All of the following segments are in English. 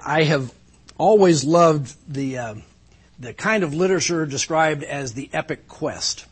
I have always loved the kind of literature described as the epic quest.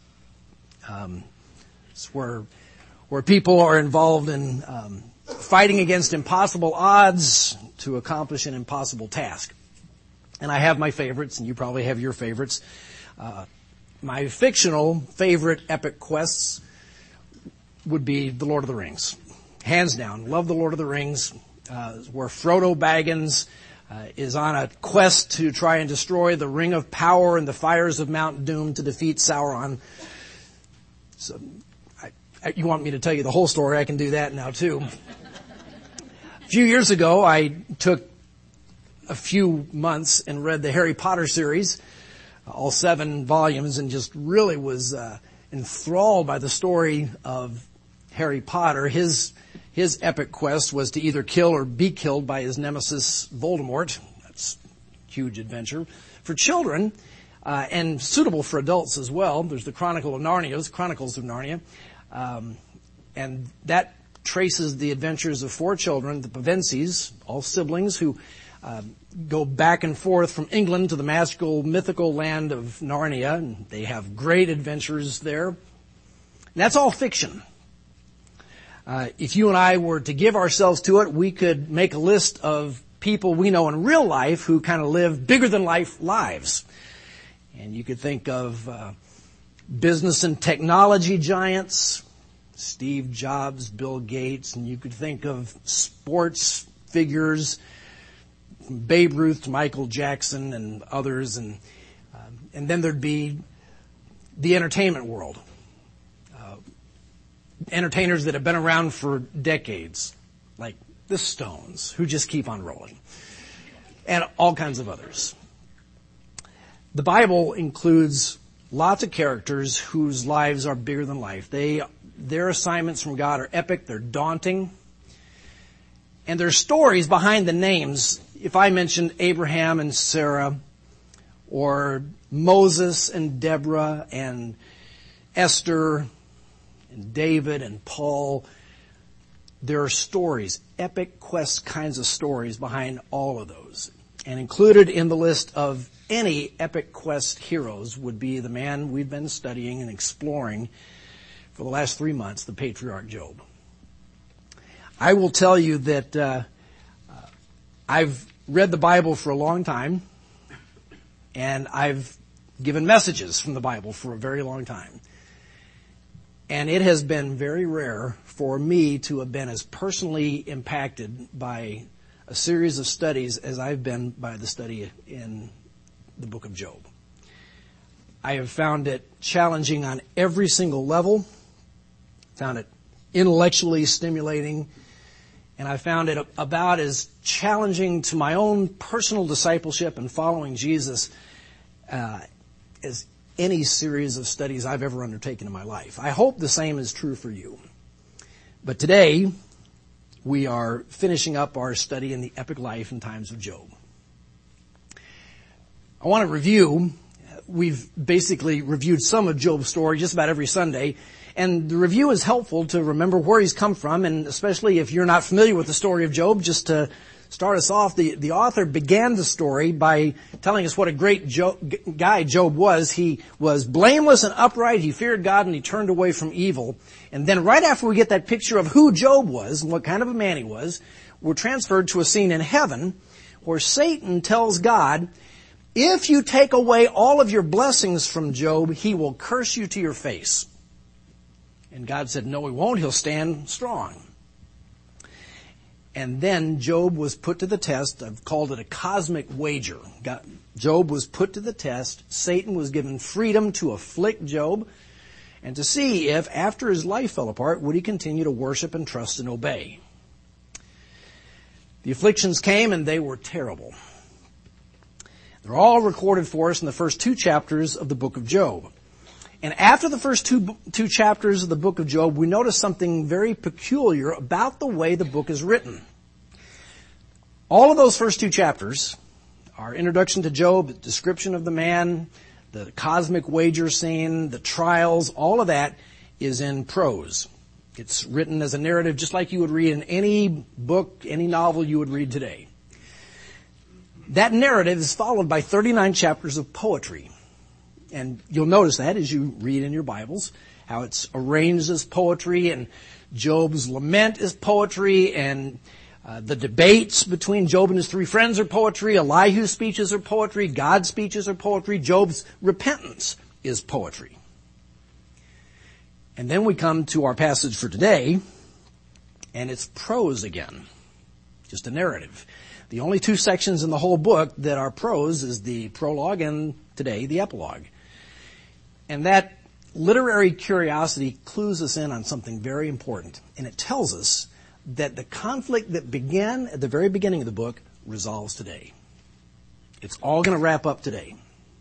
It's where people are involved in fighting against impossible odds to accomplish an impossible task. And I have my favorites, and you probably have your favorites. My fictional favorite epic quests would be The Lord of the Rings. Hands down, love The Lord of the Rings, where Frodo Baggins is on a quest to try and destroy the Ring of Power and the fires of Mount Doom to defeat Sauron. So, you want me to tell you the whole story, I can do that now too. A few years ago, I took a few months and read the Harry Potter series, all 7 volumes, and just really was enthralled by the story of Harry Potter. His epic quest was to either kill or be killed by his nemesis Voldemort. That's a huge adventure. For children, and suitable for adults as well, there's the Chronicles of Narnia. And that traces the adventures of 4 children, the Pevensies, all siblings, who go back and forth from England to the magical, mythical land of Narnia, and they have great adventures there. And that's all fiction. If you and I were to give ourselves to it, we could make a list of people we know in real life who kind of live bigger-than-life lives. And you could think of business and technology giants, Steve Jobs, Bill Gates, and you could think of sports figures, from Babe Ruth to Michael Jackson and others, and then there'd be the entertainment world. Entertainers that have been around for decades, like the Stones, who just keep on rolling, and all kinds of others. The Bible includes lots of characters whose lives are bigger than life. Their assignments from God are epic, they're daunting, and there's stories behind the names. If I mentioned Abraham and Sarah, or Moses and Deborah, and Esther, and David and Paul, there are stories, epic quest kinds of stories behind all of those. And included in the list of any epic quest heroes would be the man we've been studying and exploring for the last 3 months, the patriarch Job. I will tell you that I've read the Bible for a long time, and I've given messages from the Bible for a very long time. And it has been very rare for me to have been as personally impacted by a series of studies as I've been by the study in the book of Job. I have found it challenging on every single level, found it intellectually stimulating, and I found it about as challenging to my own personal discipleship and following Jesus as any series of studies I've ever undertaken in my life. I hope the same is true for you. But today, we are finishing up our study in the epic life and times of Job. I want to review. We've basically reviewed some of Job's story just about every Sunday, and the review is helpful to remember where he's come from, and especially if you're not familiar with the story of Job, just to start us off, the author began the story by telling us what a great guy Job was. He was blameless and upright. He feared God and he turned away from evil. And then right after we get that picture of who Job was and what kind of a man he was, we're transferred to a scene in heaven where Satan tells God, if you take away all of your blessings from Job, he will curse you to your face. And God said, no, he won't. He'll stand strong. And then Job was put to the test. I've called it a cosmic wager. Job was put to the test. Satan was given freedom to afflict Job and to see if, after his life fell apart, would he continue to worship and trust and obey. The afflictions came and they were terrible. They're all recorded for us in the first 2 chapters of the book of Job. And after the first two chapters of the book of Job, we notice something very peculiar about the way the book is written. All of those first 2 chapters, our introduction to Job, the description of the man, the cosmic wager scene, the trials, all of that is in prose. It's written as a narrative just like you would read in any book, any novel you would read today. That narrative is followed by 39 chapters of poetry. And you'll notice that as you read in your Bibles, how it's arranged as poetry, and Job's lament is poetry, and the debates between Job and his three friends are poetry, Elihu's speeches are poetry, God's speeches are poetry, Job's repentance is poetry. And then we come to our passage for today, and it's prose again, just a narrative. The only two sections in the whole book that are prose is the prologue and today the epilogue. And that literary curiosity clues us in on something very important, and it tells us that the conflict that began at the very beginning of the book resolves today. It's all going to wrap up today.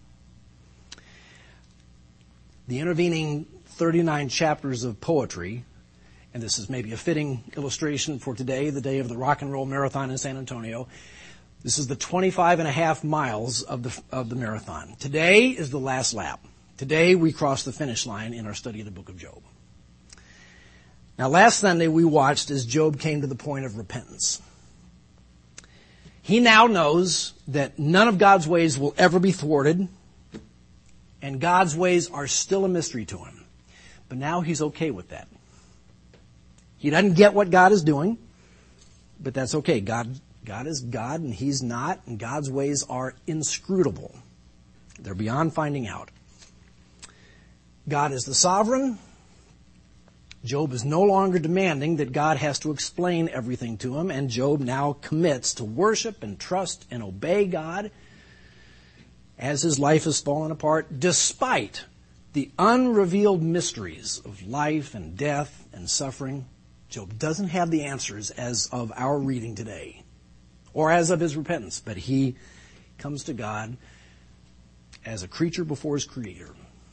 The intervening 39 chapters of poetry, and this is maybe a fitting illustration for today, the day of the Rock and Roll Marathon in San Antonio. This is the 25 and a half miles of the marathon. Today is the last lap. Today we cross the finish line in our study of the book of Job. Now, last Sunday we watched as Job came to the point of repentance. He now knows that none of God's ways will ever be thwarted, and God's ways are still a mystery to him. But now he's okay with that. He doesn't get what God is doing, but that's okay. God is God, and he's not, and God's ways are inscrutable. They're beyond finding out. God is the sovereign. Job is no longer demanding that God has to explain everything to him, and Job now commits to worship and trust and obey God as his life has fallen apart, despite the unrevealed mysteries of life and death and suffering. Job doesn't have the answers as of our reading today, or as of his repentance, but he comes to God as a creature before his Creator.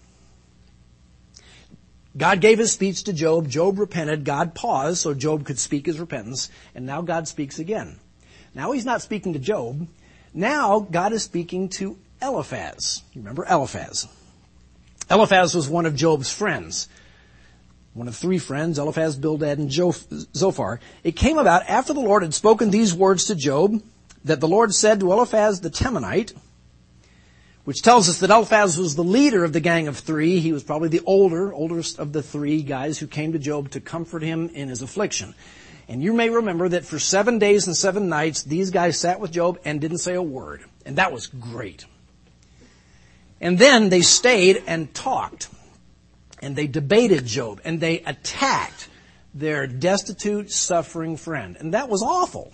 God gave his speech to Job. Job repented. God paused so Job could speak his repentance. And now God speaks again. Now he's not speaking to Job. Now God is speaking to Eliphaz. You remember Eliphaz? Eliphaz was one of Job's friends. One of three friends, Eliphaz, Bildad, and Zophar. It came about after the Lord had spoken these words to Job that the Lord said to Eliphaz the Temanite, which tells us that Eliphaz was the leader of the gang of three. He was probably the oldest of the three guys who came to Job to comfort him in his affliction. And you may remember that for 7 days and 7 nights, these guys sat with Job and didn't say a word. And that was great. And then they stayed and talked. And they debated Job. And they attacked their destitute, suffering friend. And that was awful.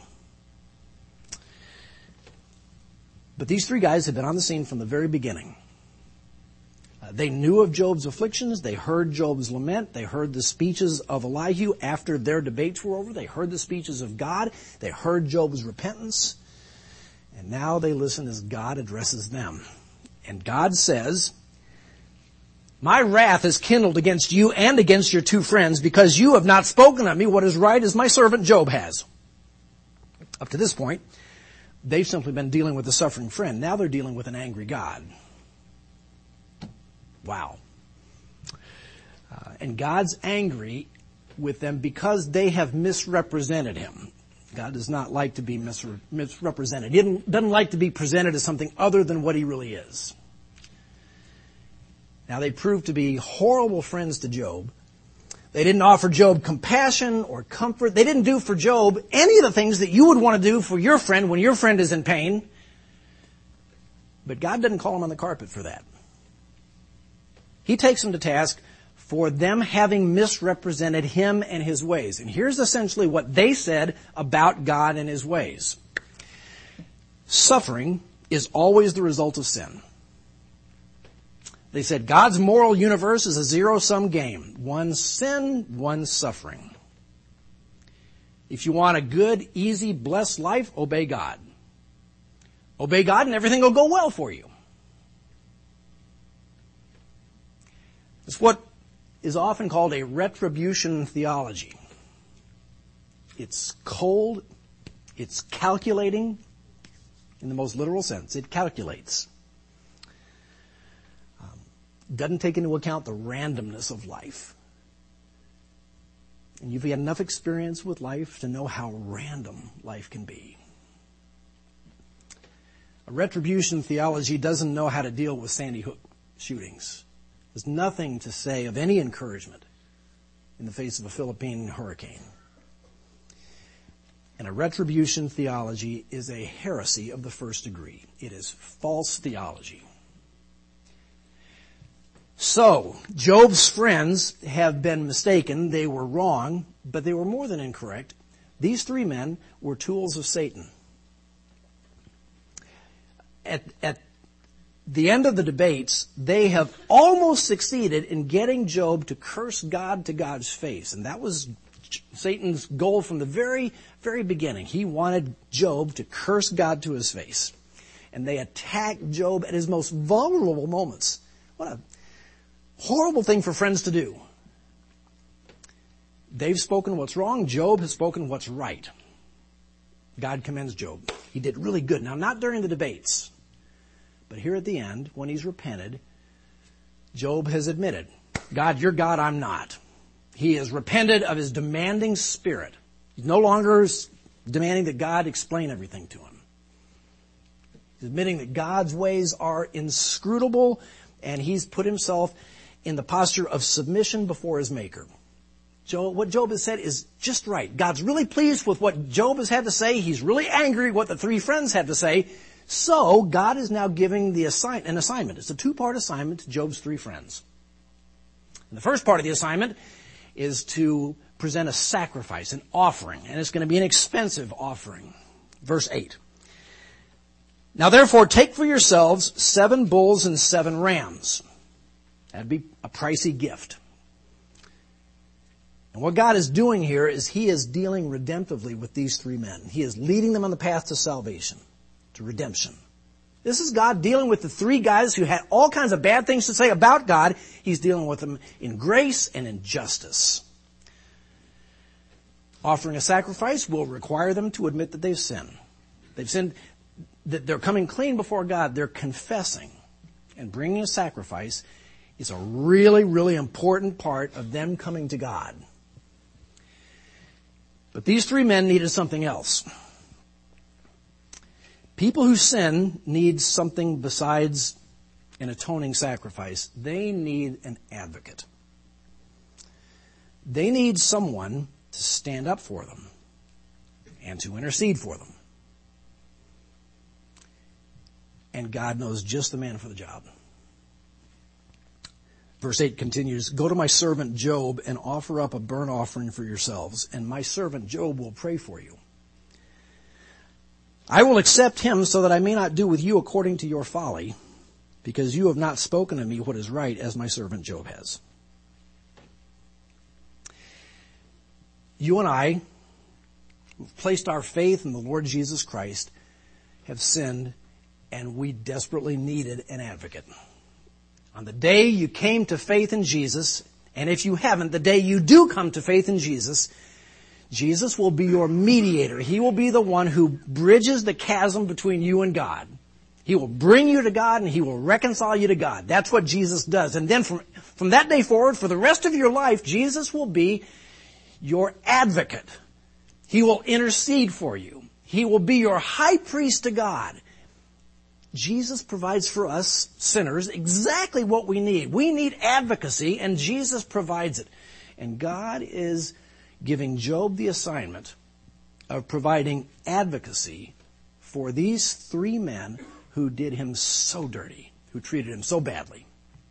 But these three guys had been on the scene from the very beginning. They knew of Job's afflictions. They heard Job's lament. They heard the speeches of Elihu after their debates were over. They heard the speeches of God. They heard Job's repentance. And now they listen as God addresses them. And God says, "My wrath is kindled against you and against your two friends because you have not spoken of me what is right as my servant Job has." Up to this point, they've simply been dealing with a suffering friend. Now they're dealing with an angry God. Wow. And God's angry with them because they have misrepresented him. God does not like to be misrepresented. He doesn't like to be presented as something other than what he really is. Now they proved to be horrible friends to Job. They didn't offer Job compassion or comfort. They didn't do for Job any of the things that you would want to do for your friend when your friend is in pain. But God doesn't call him on the carpet for that. He takes them to task for them having misrepresented him and his ways. And here's essentially what they said about God and his ways. Suffering is always the result of sin. They said God's moral universe is a zero-sum game. One sin, one suffering. If you want a good, easy, blessed life, obey God. Obey God and everything will go well for you. It's what is often called a retribution theology. It's cold, it's calculating, in the most literal sense. It calculates. Doesn't take into account the randomness of life. And you've had enough experience with life to know how random life can be. A retribution theology doesn't know how to deal with Sandy Hook shootings. There's nothing to say of any encouragement in the face of a Philippine hurricane. And a retribution theology is a heresy of the first degree. It is false theology. So, Job's friends have been mistaken. They were wrong, but they were more than incorrect. These three men were tools of Satan. At the end of the debates, they have almost succeeded in getting Job to curse God to God's face. And that was Satan's goal from the very, very beginning. He wanted Job to curse God to his face. And they attacked Job at his most vulnerable moments. What a horrible thing for friends to do. They've spoken what's wrong. Job has spoken what's right. God commends Job. He did really good. Now, not during the debates, but here at the end, when he's repented, Job has admitted, God, you're God, I'm not. He has repented of his demanding spirit. He's no longer demanding that God explain everything to him. He's admitting that God's ways are inscrutable, and he's put himself in the posture of submission before his Maker. What Job has said is just right. God's really pleased with what Job has had to say. He's really angry at what the three friends had to say. So God is now giving an assignment. It's a two-part assignment to Job's three friends. And the first part of the assignment is to present a sacrifice, an offering, and it's going to be an expensive offering. Verse 8. Now therefore take for yourselves 7 bulls and 7 rams. That'd be a pricey gift. And what God is doing here is he is dealing redemptively with these three men. He is leading them on the path to salvation, to redemption. This is God dealing with the three guys who had all kinds of bad things to say about God. He's dealing with them in grace and in justice. Offering a sacrifice will require them to admit that they've sinned. They've sinned, that they're coming clean before God. They're confessing. And bringing a sacrifice is a really, really important part of them coming to God. But these three men needed something else. People who sin need something besides an atoning sacrifice. They need an advocate. They need someone to stand up for them and to intercede for them. And God knows just the man for the job. Verse 8 continues, go to my servant Job and offer up a burnt offering for yourselves, and my servant Job will pray for you. I will accept him so that I may not do with you according to your folly, because you have not spoken to me what is right, as my servant Job has. You and I, who've placed our faith in the Lord Jesus Christ, have sinned, and we desperately needed an advocate. On the day you came to faith in Jesus, and if you haven't, the day you do come to faith in Jesus, Jesus will be your mediator. He will be the one who bridges the chasm between you and God. He will bring you to God and he will reconcile you to God. That's what Jesus does. And then from that day forward, for the rest of your life, Jesus will be your advocate. He will intercede for you. He will be your high priest to God. Jesus provides for us sinners exactly what we need. We need advocacy, and Jesus provides it. And God is giving Job the assignment of providing advocacy for these three men who did him so dirty, who treated him so badly.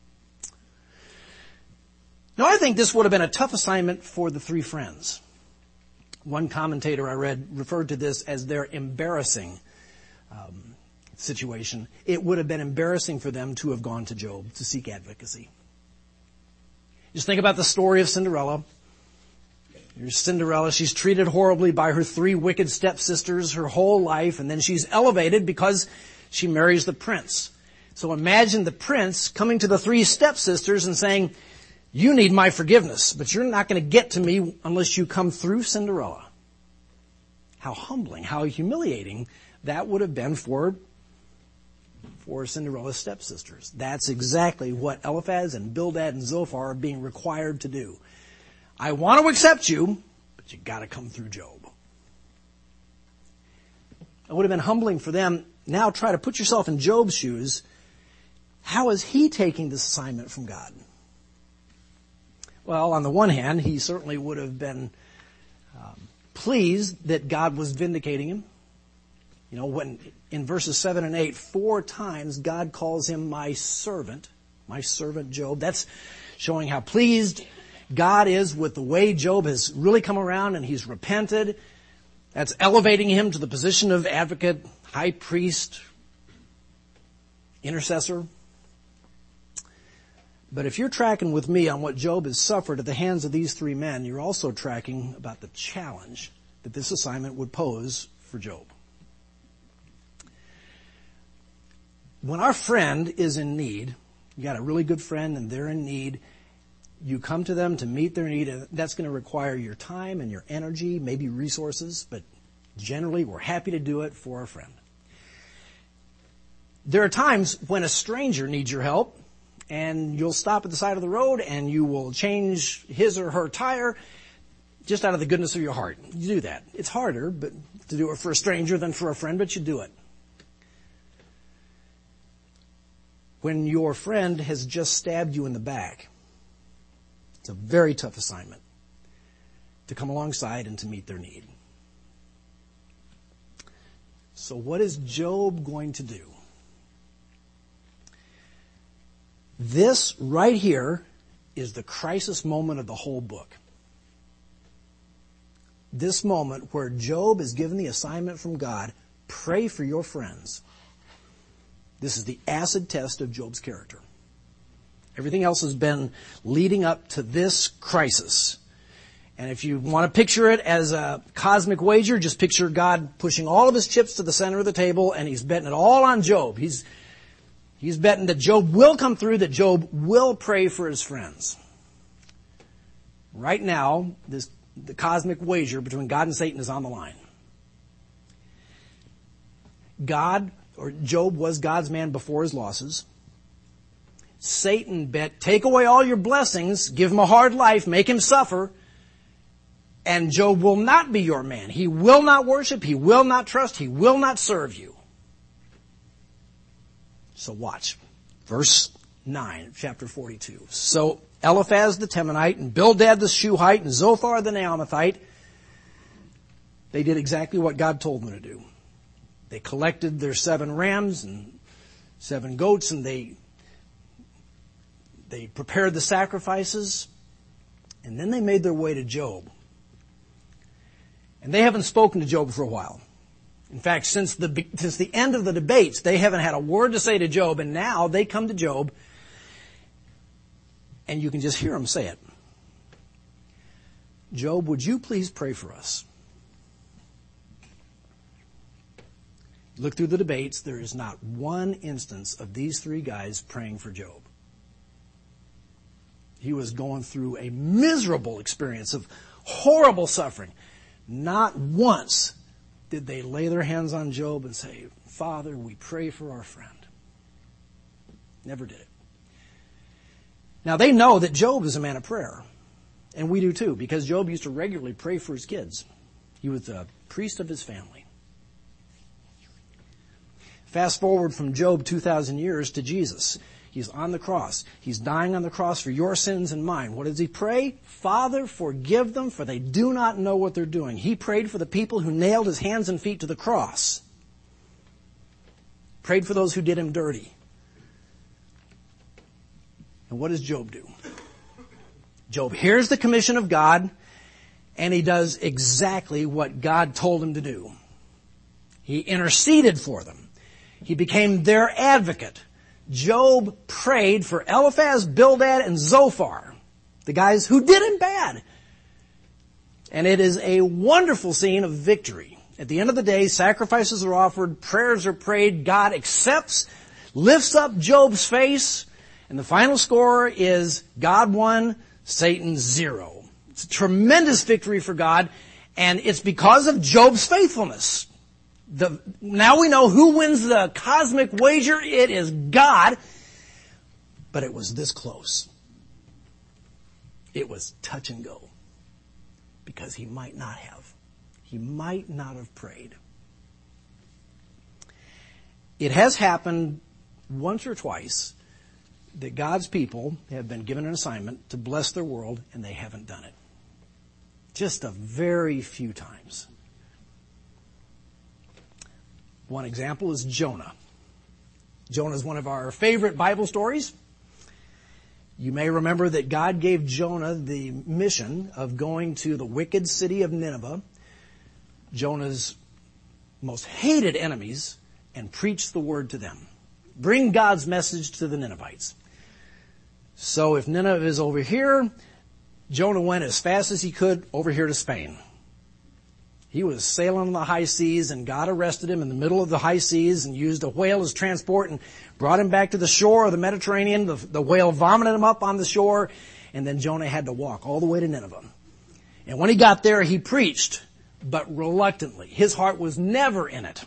Now, I think this would have been a tough assignment for the three friends. One commentator I read referred to this as their embarrassing situation. It would have been embarrassing for them to have gone to Job to seek advocacy. Just think about the story of Cinderella. Here's Cinderella. She's treated horribly by her 3 wicked stepsisters her whole life, and then she's elevated because she marries the prince. So imagine the prince coming to the 3 stepsisters and saying, you need my forgiveness, but you're not going to get to me unless you come through Cinderella. How humbling, how humiliating that would have been for Cinderella's stepsisters. That's exactly what Eliphaz and Bildad and Zophar are being required to do. I want to accept you, but you got to come through Job. It would have been humbling for them now try to put yourself in Job's shoes. How is he taking this assignment from God? Well, on the one hand, he certainly would have been pleased that God was vindicating him. You know, when in verses 7 and 8, 4 times God calls him my servant Job. That's showing how pleased God is with the way Job has really come around and he's repented. That's elevating him to the position of advocate, high priest, intercessor. But if you're tracking with me on what Job has suffered at the hands of these 3 men, you're also tracking about the challenge that this assignment would pose for Job. When our friend is in need, you got a really good friend and they're in need, you come to them to meet their need, and that's going to require your time and your energy, maybe resources, but generally we're happy to do it for our friend. There are times when a stranger needs your help, and you'll stop at the side of the road and you will change his or her tire just out of the goodness of your heart. You do that. It's harder but to do it for a stranger than for a friend, but you do it. When your friend has just stabbed you in the back, it's a very tough assignment to come alongside and to meet their need. So what is Job going to do? This right here is the crisis moment of the whole book. This moment where Job is given the assignment from God, pray for your friends. This is the acid test of Job's character. Everything else has been leading up to this crisis. And if you want to picture it as a cosmic wager, just picture God pushing all of his chips to the center of the table and he's betting it all on Job. He's betting that Job will come through, that Job will pray for his friends. Right now, the cosmic wager between God and Satan is on the line. Job was God's man before his losses. Satan bet, take away all your blessings, give him a hard life, make him suffer, and Job will not be your man. He will not worship, he will not trust, he will not serve you. So watch. Verse 9, chapter 42. So Eliphaz the Temanite and Bildad the Shuhite and Zophar the Naamathite, they did exactly what God told them to do. They collected their 7 rams and 7 goats and they prepared the sacrifices and then they made their way to Job. And they haven't spoken to Job for a while. In fact, since the end of the debates, they haven't had a word to say to Job, and now they come to Job, and you can just hear them say it. Job, would you please pray for us? Look through the debates, there is not one instance of these 3 guys praying for Job. He was going through a miserable experience of horrible suffering. Not once did they lay their hands on Job and say, Father, we pray for our friend. Never did it. Now they know that Job is a man of prayer. And we do too, because Job used to regularly pray for his kids. He was the priest of his family. Fast forward from Job 2,000 years to Jesus. He's on the cross. He's dying on the cross for your sins and mine. What does he pray? Father, forgive them, for they do not know what they're doing. He prayed for the people who nailed his hands and feet to the cross. Prayed for those who did him dirty. And what does Job do? Job hears the commission of God, and he does exactly what God told him to do. He interceded for them. He became their advocate. Job prayed for Eliphaz, Bildad, and Zophar, the guys who did him bad. And it is a wonderful scene of victory. At the end of the day, sacrifices are offered, prayers are prayed, God accepts, lifts up Job's face, and the final score is God 1, Satan 0. It's a tremendous victory for God, and it's because of Job's faithfulness. Now we know who wins the cosmic wager. It is God. But it was this close. It was touch and go. Because he might not have. He might not have prayed. It has happened once or twice that God's people have been given an assignment to bless their world, and they haven't done it. Just a very few times. One example is Jonah. Jonah is one of our favorite Bible stories. You may remember that God gave Jonah the mission of going to the wicked city of Nineveh, Jonah's most hated enemies, and preach the word to them. Bring God's message to the Ninevites. So if Nineveh is over here, Jonah went as fast as he could over here to Spain. He was sailing on the high seas, and God arrested him in the middle of the high seas and used a whale as transport and brought him back to the shore of the Mediterranean. The whale vomited him up on the shore, and then Jonah had to walk all the way to Nineveh. And when he got there, he preached, but reluctantly. His heart was never in it.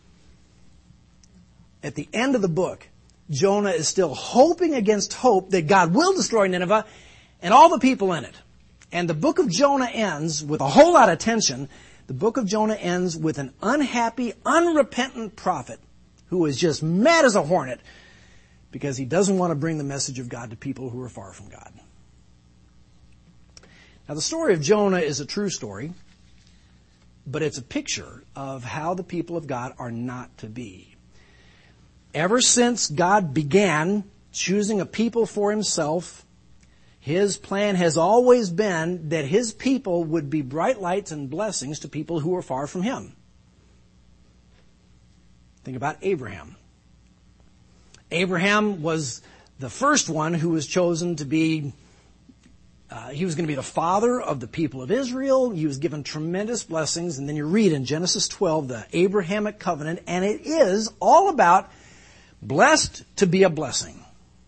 At the end of the book, Jonah is still hoping against hope that God will destroy Nineveh and all the people in it. And the book of Jonah ends with a whole lot of tension. The book of Jonah ends with an unhappy, unrepentant prophet who is just mad as a hornet because he doesn't want to bring the message of God to people who are far from God. Now, the story of Jonah is a true story, but it's a picture of how the people of God are not to be. Ever since God began choosing a people for himself, his plan has always been that his people would be bright lights and blessings to people who are far from him. Think about Abraham. Abraham was the first one who was chosen to be, he was going to be the father of the people of Israel. He was given tremendous blessings. And then you read in Genesis 12, the Abrahamic covenant, and it is all about blessed to be a blessing.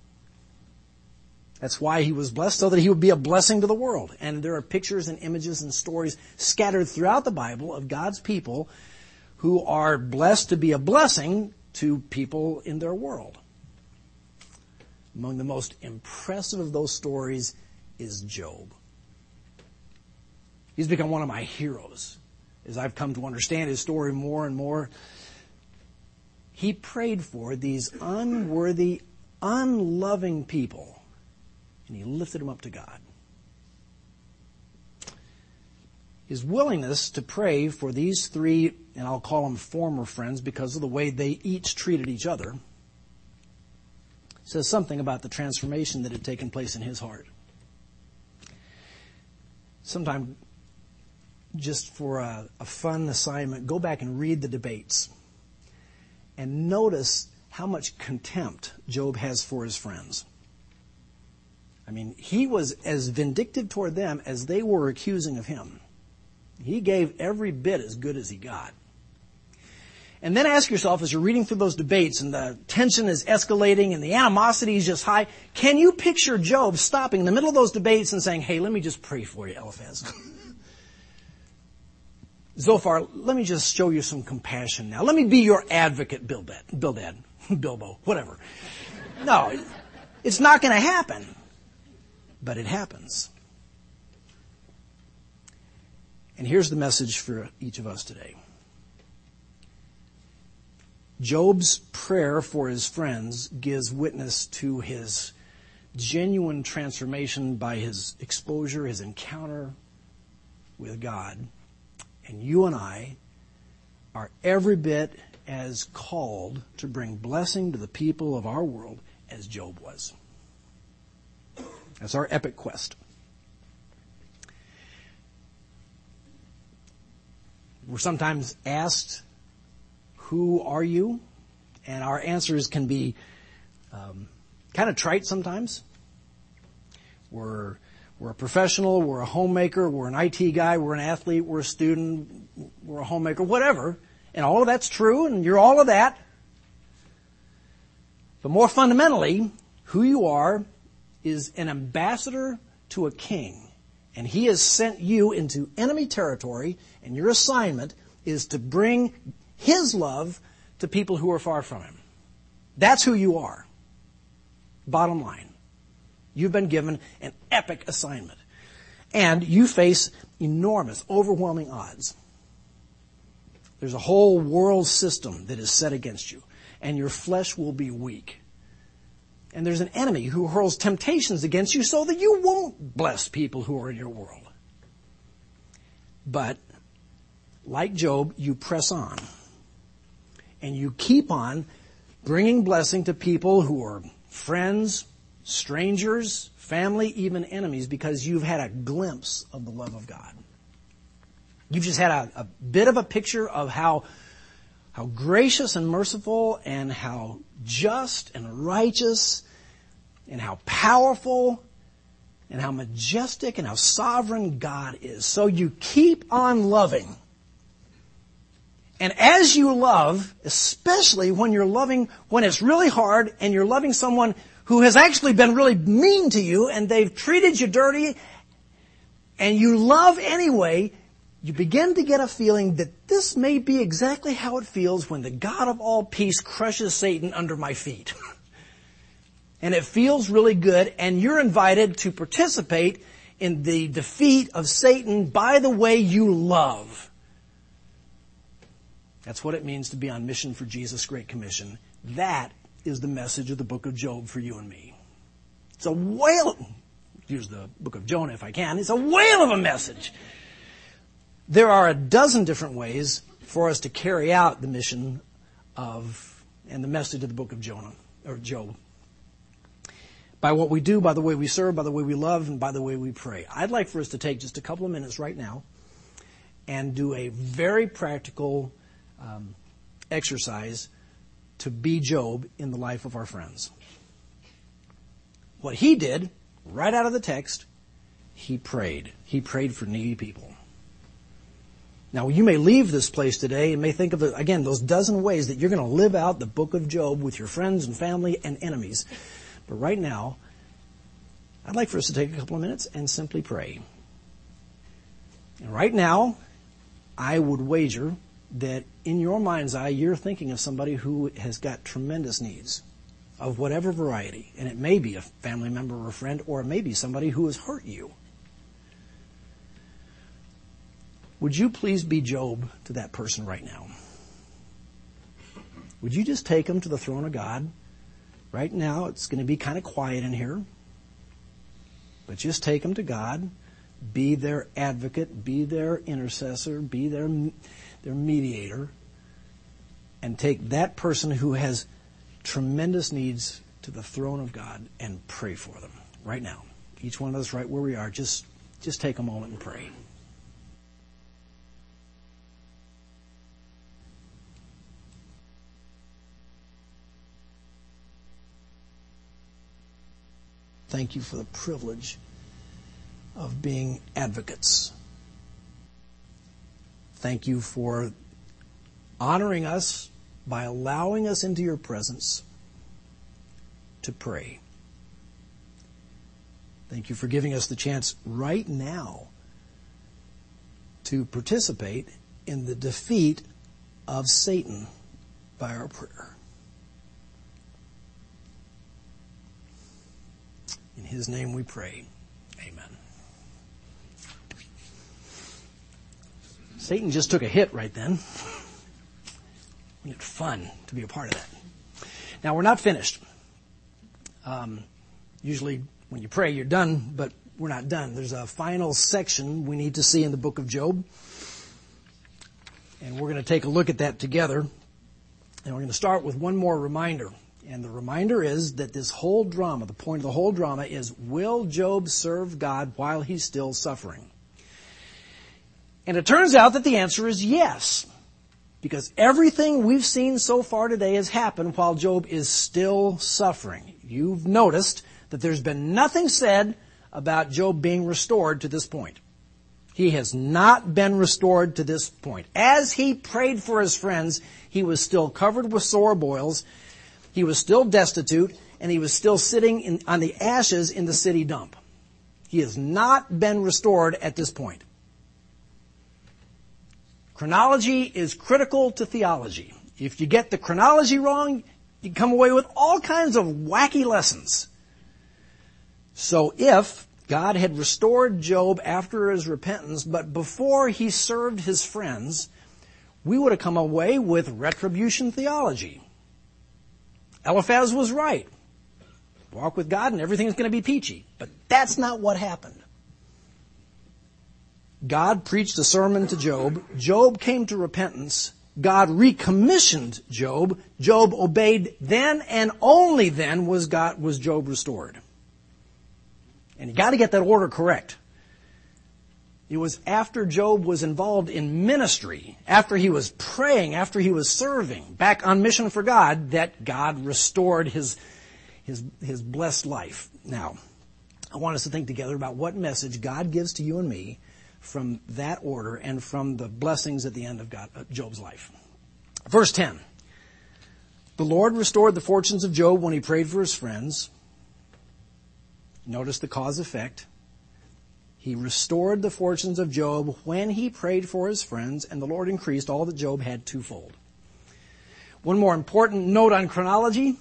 That's why he was blessed, so that he would be a blessing to the world. And there are pictures and images and stories scattered throughout the Bible of God's people who are blessed to be a blessing to people in their world. Among the most impressive of those stories is Job. He's become one of my heroes as I've come to understand his story more and more. He prayed for these unworthy, unloving people, and he lifted them up to God. His willingness to pray for these three, and I'll call them former friends because of the way they each treated each other, says something about the transformation that had taken place in his heart. Sometime, just for a fun assignment, go back and read the debates and notice how much contempt Job has for his friends. I mean, he was as vindictive toward them as they were accusing of him. He gave every bit as good as he got. And then ask yourself, as you're reading through those debates and the tension is escalating and the animosity is just high, can you picture Job stopping in the middle of those debates and saying, hey, let me just pray for you, Eliphaz. Zophar, let me just show you some compassion now. Let me be your advocate, Bildad, Bilbo, whatever. No, it's not going to happen. But it happens. And here's the message for each of us today. Job's prayer for his friends gives witness to his genuine transformation by his exposure, his encounter with God. And you and I are every bit as called to bring blessing to the people of our world as Job was. That's our epic quest. We're sometimes asked, who are you? And our answers can be kind of trite sometimes. We're a professional, we're a homemaker, we're an IT guy, we're an athlete, we're a student, we're a homemaker, whatever. And all of that's true, and you're all of that. But more fundamentally, who you are is an ambassador to a king. And he has sent you into enemy territory, and your assignment is to bring his love to people who are far from him. That's who you are. Bottom line. You've been given an epic assignment. And you face enormous, overwhelming odds. There's a whole world system that is set against you. and your flesh will be weak. And there's an enemy who hurls temptations against you so that you won't bless people who are in your world. But, like Job, you press on. And you keep on bringing blessing to people who are friends, strangers, family, even enemies, because you've had a glimpse of the love of God. You've just had a bit of a picture of how gracious and merciful and how just and righteous and how powerful and how majestic and how sovereign God is. So you keep on loving. And as you love, especially when you're loving, when it's really hard and you're loving someone who has actually been really mean to you and they've treated you dirty and you love anyway, you begin to get a feeling that this may be exactly how it feels when the God of all peace crushes Satan under my feet. And it feels really good, and you're invited to participate in the defeat of Satan by the way you love. That's what it means to be on mission for Jesus' Great Commission. That is the message of the book of Job for you and me. It's a whale, use the book of Jonah if I can, it's a whale of a message. There are a dozen different ways for us to carry out the mission of, and the message of the book of Jonah, or Job. By what we do, by the way we serve, by the way we love, and by the way we pray. I'd like for us to take just a couple of minutes right now and do a very practical exercise to be Job in the life of our friends. What he did, right out of the text, he prayed. He prayed for needy people. Now, you may leave this place today and may think of, again, those dozen ways that you're going to live out the book of Job with your friends and family and enemies. But right now, I'd like for us to take a couple of minutes and simply pray. And right now, I would wager that in your mind's eye, you're thinking of somebody who has got tremendous needs of whatever variety. And it may be a family member or a friend, or it may be somebody who has hurt you. Would you please be Job to that person right now? Would you just take them to the throne of God? Right now, it's going to be kind of quiet in here. But just take them to God. Be their advocate. Be their intercessor. Be their mediator. And take that person who has tremendous needs to the throne of God and pray for them right now. Each one of us right where we are, just take a moment and pray. Thank you for the privilege of being advocates. Thank you for honoring us by allowing us into your presence to pray. Thank you for giving us the chance right now to participate in the defeat of Satan by our prayer. In his name we pray. Amen. Satan just took a hit right then. It's fun to be a part of that. Now, we're not finished. Usually when you pray, you're done, but we're not done. There's a final section we need to see in the book of Job. And we're going to take a look at that together. And we're going to start with one more reminder. And the reminder is that this whole drama, the point of the whole drama is, will Job serve God while he's still suffering? And it turns out that the answer is yes. Because everything we've seen so far today has happened while Job is still suffering. You've noticed that there's been nothing said about Job being restored to this point. He has not been restored to this point. As he prayed for his friends, he was still covered with sore boils. He was still destitute, and he was still sitting on the ashes in the city dump. He has not been restored at this point. Chronology is critical to theology. If you get the chronology wrong, you come away with all kinds of wacky lessons. So if God had restored Job after his repentance, but before he served his friends, we would have come away with retribution theology. Eliphaz was right. Walk with God and everything's going to be peachy. But that's not what happened. God preached a sermon to Job. Job came to repentance. God recommissioned Job. Job obeyed. Then and only then was Job restored. And you got to get that order correct. It was after Job was involved in ministry, after he was praying, after he was serving, back on mission for God, that God restored his blessed life. Now, I want us to think together about what message God gives to you and me from that order and from the blessings at the end of Job's life. Verse 10. The Lord restored the fortunes of Job when he prayed for his friends. Notice the cause-effect. He restored the fortunes of Job when he prayed for his friends, and the Lord increased all that Job had twofold. One more important note on chronology.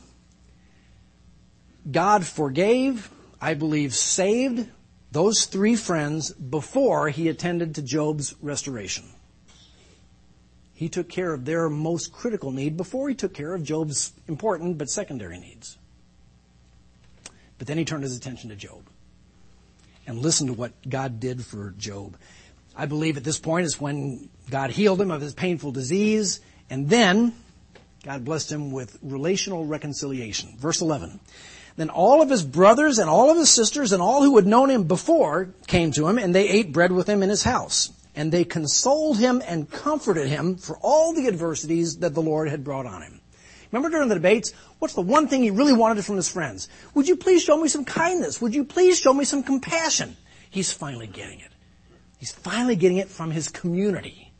God forgave, I believe saved, those three friends before he attended to Job's restoration. He took care of their most critical need before he took care of Job's important but secondary needs. But then he turned his attention to Job and listened to what God did for Job. I believe at this point is when God healed him of his painful disease, and then God blessed him with relational reconciliation. Verse 11. Then all of his brothers and all of his sisters and all who had known him before came to him, and they ate bread with him in his house. And they consoled him and comforted him for all the adversities that the Lord had brought on him. Remember during the debates, what's the one thing he really wanted from his friends? Would you please show me some kindness? Would you please show me some compassion? He's finally getting it. He's finally getting it from his community.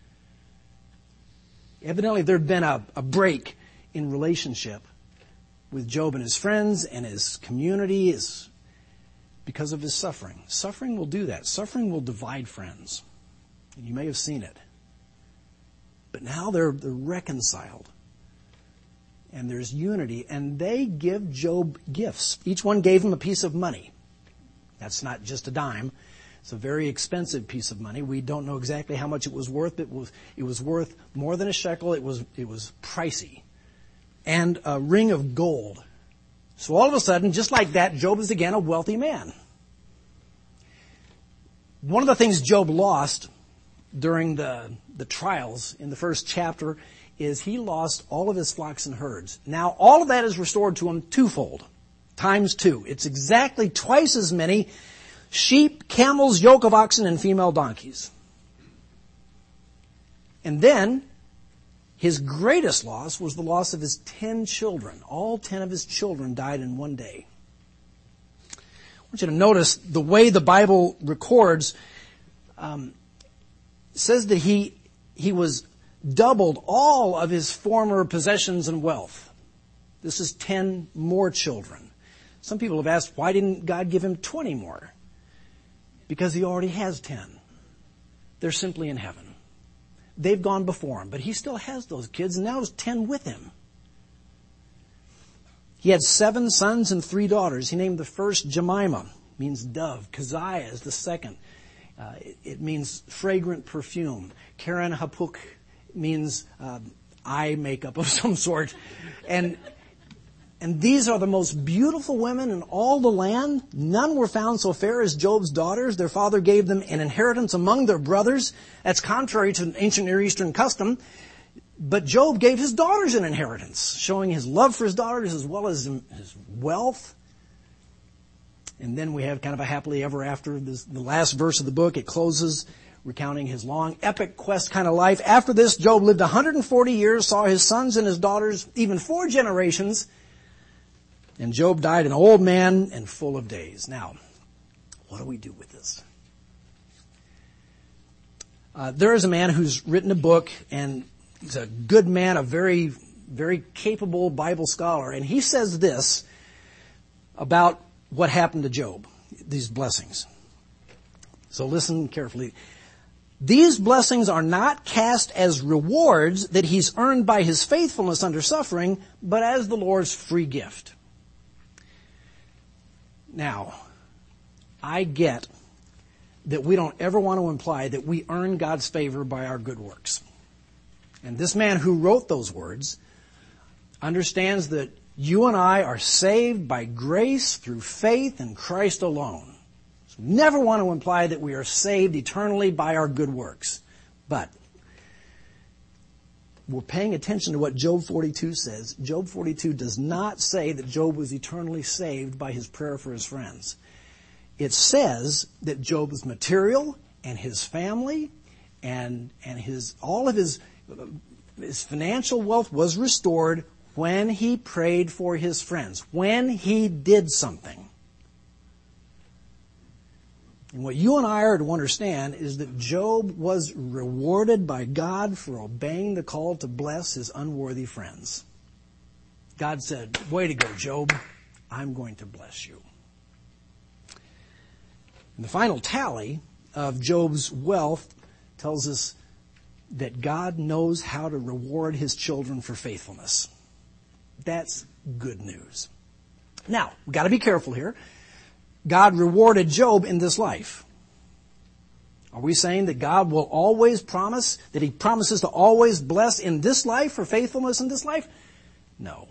Evidently there'd been a break in relationship with Job and his friends and his community is because of his suffering. Suffering will do that. Suffering will divide friends. And you may have seen it. But now they're reconciled. And there's unity. And they give Job gifts. Each one gave him a piece of money. That's not just a dime. It's a very expensive piece of money. We don't know exactly how much it was worth, but it was worth more than a shekel. It was pricey. And a ring of gold. So all of a sudden, just like that, Job is again a wealthy man. One of the things Job lost during the trials in the first chapter is he lost all of his flocks and herds. Now all of that is restored to him twofold, times two. It's exactly twice as many sheep, camels, yoke of oxen, and female donkeys. And then his greatest loss was the loss of his 10 children. All 10 of his children died in one day. I want you to notice the way the Bible records, says that he was doubled all of his former possessions and wealth. This is 10 more children. Some people have asked, why didn't God give him 20 more? Because he already has 10. They're simply in heaven. They've gone before him, but he still has those kids, and now there's 10 with him. He had 7 sons and 3 daughters. He named the first Jemima, means dove. Keziah is the second. It means fragrant perfume. Karen Hapuk means eye makeup of some sort. And these are the most beautiful women in all the land. None were found so fair as Job's daughters. Their father gave them an inheritance among their brothers. That's contrary to an ancient Near Eastern custom. But Job gave his daughters an inheritance, showing his love for his daughters as well as his wealth. And then we have kind of a happily ever after. The last verse of the book, it closes recounting his long, epic quest kind of life. After this, Job lived 140 years, saw his sons and his daughters, even 4 generations. And Job died an old man and full of days. Now, what do we do with this? There is a man who's written a book, and he's a good man, a very, very capable Bible scholar. And he says this about what happened to Job, these blessings. So listen carefully. These blessings are not cast as rewards that he's earned by his faithfulness under suffering, but as the Lord's free gift. Now, I get that we don't ever want to imply that we earn God's favor by our good works. And this man who wrote those words, understands that you and I are saved by grace through faith in Christ alone. So we never want to imply that we are saved eternally by our good works. But we're paying attention to what Job 42 says. Job 42 does not say that Job was eternally saved by his prayer for his friends. It says that Job's material and his family and all of his financial wealth was restored when he prayed for his friends, when he did something. And what you and I are to understand is that Job was rewarded by God for obeying the call to bless his unworthy friends. God said, "Way to go, Job. I'm going to bless you." And the final tally of Job's wealth tells us that God knows how to reward his children for faithfulness. That's good news. Now, we've got to be careful here. God rewarded Job in this life. Are we saying that God will always promise, that he promises to always bless in this life for faithfulness in this life? No.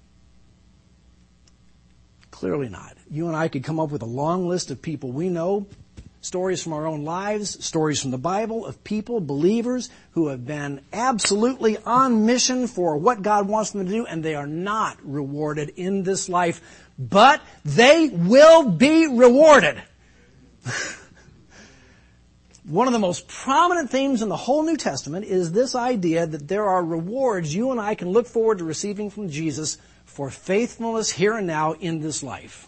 Clearly not. You and I could come up with a long list of people we know, stories from our own lives, stories from the Bible of people, believers, who have been absolutely on mission for what God wants them to do, and they are not rewarded in this life, but they will be rewarded. One of the most prominent themes in the whole New Testament is this idea that there are rewards you and I can look forward to receiving from Jesus for faithfulness here and now in this life.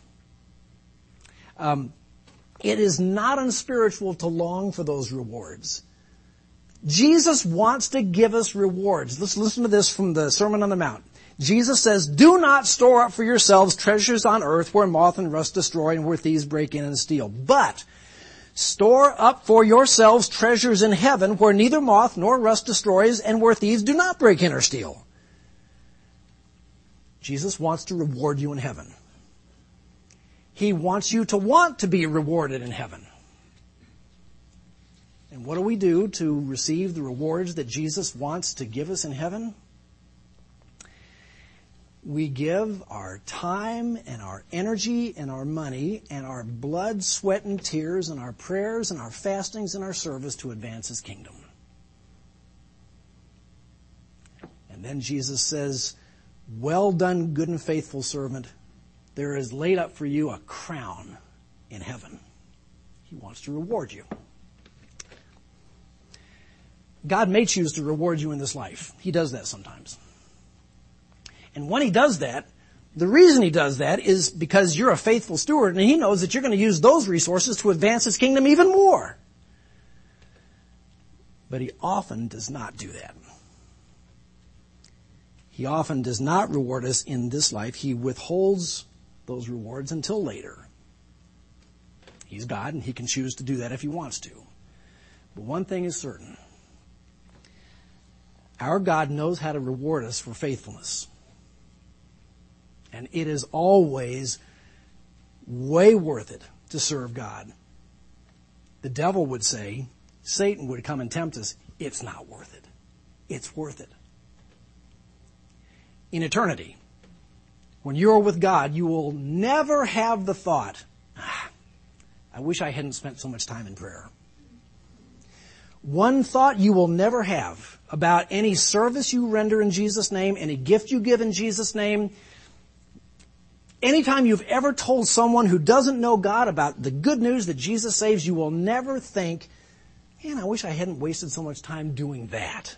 It is not unspiritual to long for those rewards. Jesus wants to give us rewards. Let's listen to this from the Sermon on the Mount. Jesus says, "Do not store up for yourselves treasures on earth where moth and rust destroy and where thieves break in and steal. But store up for yourselves treasures in heaven where neither moth nor rust destroys and where thieves do not break in or steal." Jesus wants to reward you in heaven. He wants you to want to be rewarded in heaven. And what do we do to receive the rewards that Jesus wants to give us in heaven? We give our time and our energy and our money and our blood, sweat, and tears and our prayers and our fastings and our service to advance his kingdom. And then Jesus says, "Well done, good and faithful servant. There is laid up for you a crown in heaven." He wants to reward you. God may choose to reward you in this life. He does that sometimes. And when he does that, the reason he does that is because you're a faithful steward and he knows that you're going to use those resources to advance his kingdom even more. But he often does not do that. He often does not reward us in this life. He withholds those rewards until later. He's God and he can choose to do that if he wants to. But one thing is certain. Our God knows how to reward us for faithfulness. And it is always way worth it to serve God. The devil would say, Satan would come and tempt us, it's not worth it. It's worth it. In eternity, when you're with God, you will never have the thought, I wish I hadn't spent so much time in prayer. One thought you will never have about any service you render in Jesus' name, any gift you give in Jesus' name. Anytime you've ever told someone who doesn't know God about the good news that Jesus saves, you will never think, man, I wish I hadn't wasted so much time doing that.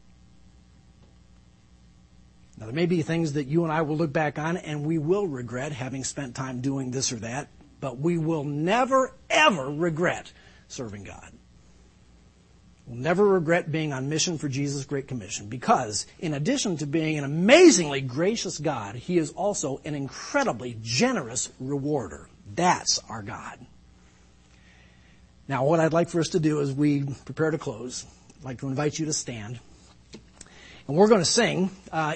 Now, there may be things that you and I will look back on and we will regret having spent time doing this or that, but we will never, ever regret serving God. We'll never regret being on mission for Jesus' Great Commission because, in addition to being an amazingly gracious God, he is also an incredibly generous rewarder. That's our God. Now, what I'd like for us to do as we prepare to close, I'd like to invite you to stand. And we're going to sing.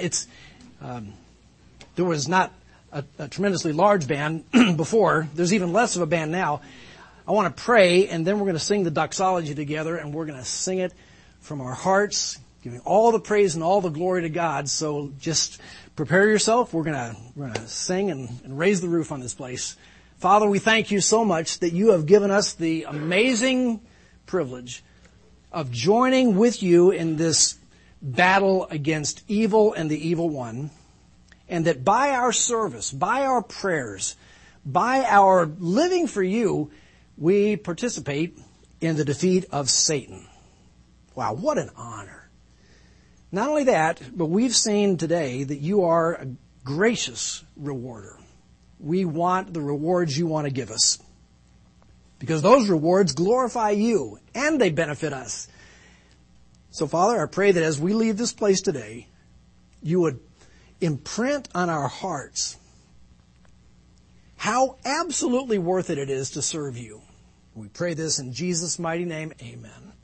There was not a tremendously large band before. There's even less of a band now. I want to pray, and then we're going to sing the doxology together, and we're going to sing it from our hearts giving all the praise and all the glory to God. So just prepare yourself. We're gonna sing and raise the roof on this place. Father, we thank you so much that you have given us the amazing privilege of joining with you in this battle against evil and the evil one, and that by our service, by our prayers, by our living for you, we participate in the defeat of Satan. Wow, what an honor. Not only that, but we've seen today that you are a gracious rewarder. We want the rewards you want to give us, because those rewards glorify you and they benefit us. So, Father, I pray that as we leave this place today, you would imprint on our hearts how absolutely worth it is to serve you. We pray this in Jesus' mighty name. Amen.